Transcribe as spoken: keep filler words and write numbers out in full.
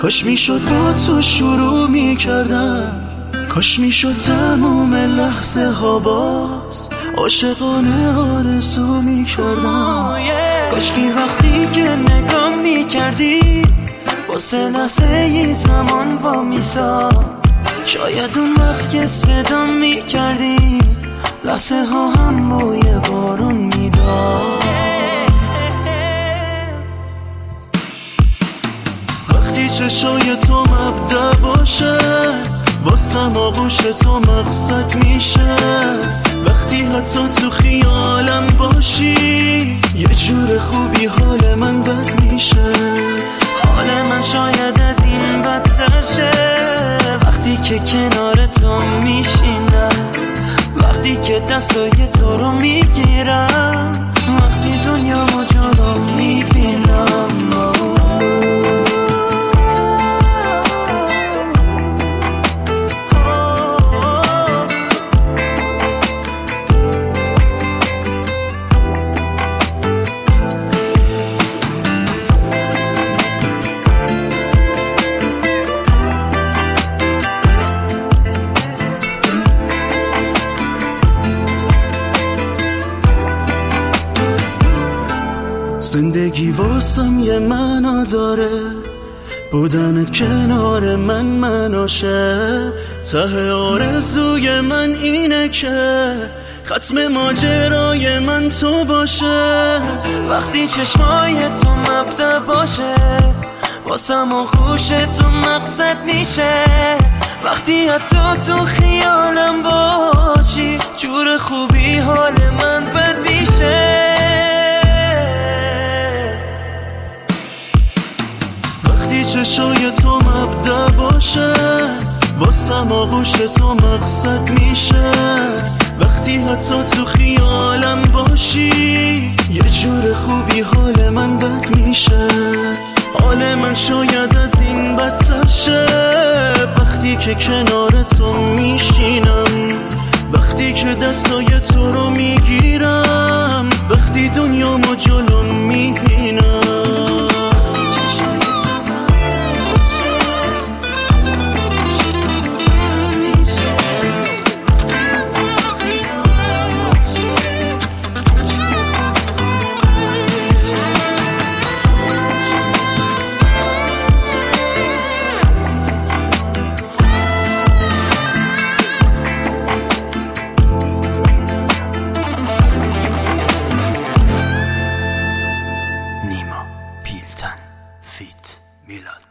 کاش میشد با تو شروع میکردم، کاش میشد تموم لحظه ها باز عاشقانه آرزو میکردم. کاش که وقتی که نگام میکردی واسه لحظه ی زمان با میساد، شاید اون وقت که صدا میکردی لحظه ها هم بوی بارون میداد. وقتی چشای تو مبدأ باشه واسم آغوش تو مقصد میشه، وقتی حتی تو خیالم باشی یه جور خوبی حال من بد میشه. حال من شاید از این بدتر شه وقتی که کنار تو میشینم، وقتی که دستای تو رو میگیرم، وقتی دنیا ما جلو میبینم. زندگی واسم یه معنا داره، بودنت کنار من مناشه، ته آرزوی من اینه که ختم ماجرای من تو باشه. وقتی چشمای تو مبدأ باشه واسم آغوش تو مقصد میشه، وقتی حتی تو خیالم باشی جور خوبی حال من بد میشه. چشای تو مبدأ باشه واسم آغوش تو مقصد میشه، وقتی حتی تو خیالم باشی یه جور خوبی حال من بد میشه. حال من شاید از این بدتر شه وقتی که کنار تو میشینم، وقتی که دستای تو رو میگیرم، وقتی دنیامو جلو میبینم. فیت میلاد.